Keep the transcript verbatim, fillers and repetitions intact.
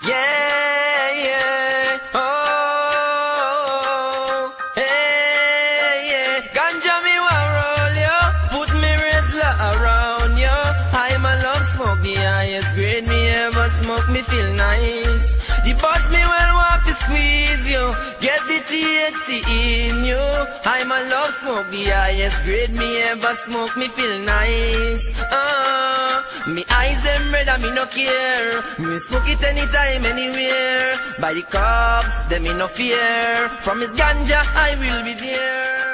Yeah, yeah, oh, hey, yeah. Ganja me want roll yo, put me Rizla around yo. I'm a love smoke, the highest grade me ever smoke, me feel nice. The buzz me well want to squeeze you, get the T H C in you. I'm a love smoke, the highest grade me ever smoke, me feel nice. Uh, me eyes them red and me no care. Me smoke it anytime, anywhere. By the cops, them me no fear. From his ganja, I will be there.